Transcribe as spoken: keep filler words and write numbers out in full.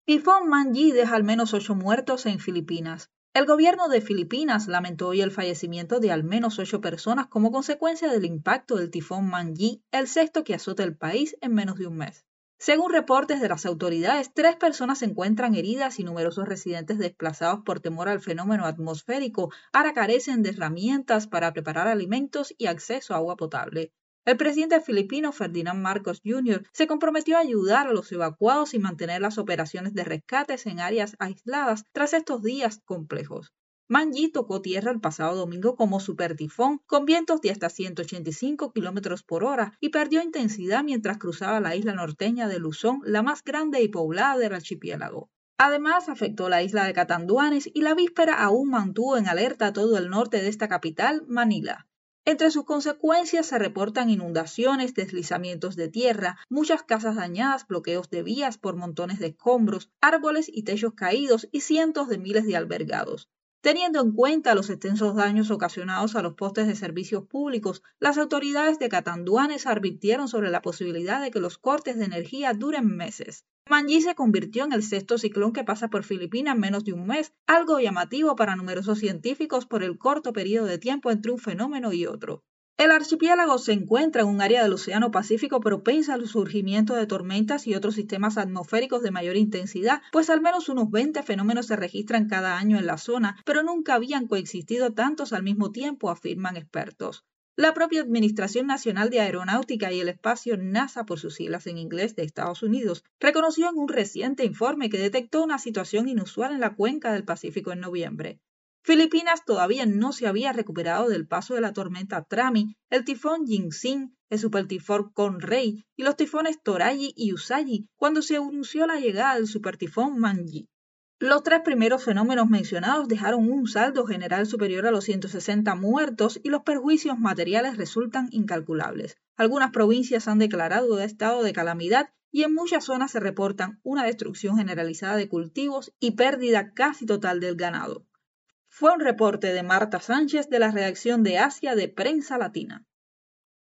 Tifón Manji deja al menos ocho muertos en Filipinas. El gobierno de Filipinas lamentó hoy el fallecimiento de al menos ocho personas como consecuencia del impacto del tifón Manji, el sexto que azota el país en menos de un mes. Según reportes de las autoridades, tres personas se encuentran heridas y numerosos residentes desplazados por temor al fenómeno atmosférico ahora carecen de herramientas para preparar alimentos y acceso a agua potable. El presidente filipino Ferdinand Marcos junior se comprometió a ayudar a los evacuados y mantener las operaciones de rescates en áreas aisladas tras estos días complejos. Manji tocó tierra el pasado domingo como supertifón con vientos de hasta ciento ochenta y cinco kilómetros por hora y perdió intensidad mientras cruzaba la isla norteña de Luzón, la más grande y poblada del archipiélago. Además, afectó la isla de Catanduanes y la víspera aún mantuvo en alerta todo el norte de esta capital, Manila. Entre sus consecuencias se reportan inundaciones, deslizamientos de tierra, muchas casas dañadas, bloqueos de vías por montones de escombros, árboles y techos caídos y cientos de miles de albergados. Teniendo en cuenta los extensos daños ocasionados a los postes de servicios públicos, las autoridades de Catanduanes advirtieron sobre la posibilidad de que los cortes de energía duren meses. Manji se convirtió en el sexto ciclón que pasa por Filipinas en menos de un mes, algo llamativo para numerosos científicos por el corto periodo de tiempo entre un fenómeno y otro. El archipiélago se encuentra en un área del Océano Pacífico propensa al surgimiento de tormentas y otros sistemas atmosféricos de mayor intensidad, pues al menos unos veinte fenómenos se registran cada año en la zona, pero nunca habían coexistido tantos al mismo tiempo, afirman expertos. La propia Administración Nacional de Aeronáutica y el Espacio, NASA por sus siglas en inglés de Estados Unidos, reconoció en un reciente informe que detectó una situación inusual en la cuenca del Pacífico en noviembre. Filipinas todavía no se había recuperado del paso de la tormenta Trami, el tifón Yingxin, el supertifón Conrey y los tifones Torayi y Usagi cuando se anunció la llegada del supertifón Manji. Los tres primeros fenómenos mencionados dejaron un saldo general superior a los ciento sesenta muertos y los perjuicios materiales resultan incalculables. Algunas provincias han declarado estado de calamidad y en muchas zonas se reportan una destrucción generalizada de cultivos y pérdida casi total del ganado. Fue un reporte de Marta Sánchez de la redacción de Asia de Prensa Latina.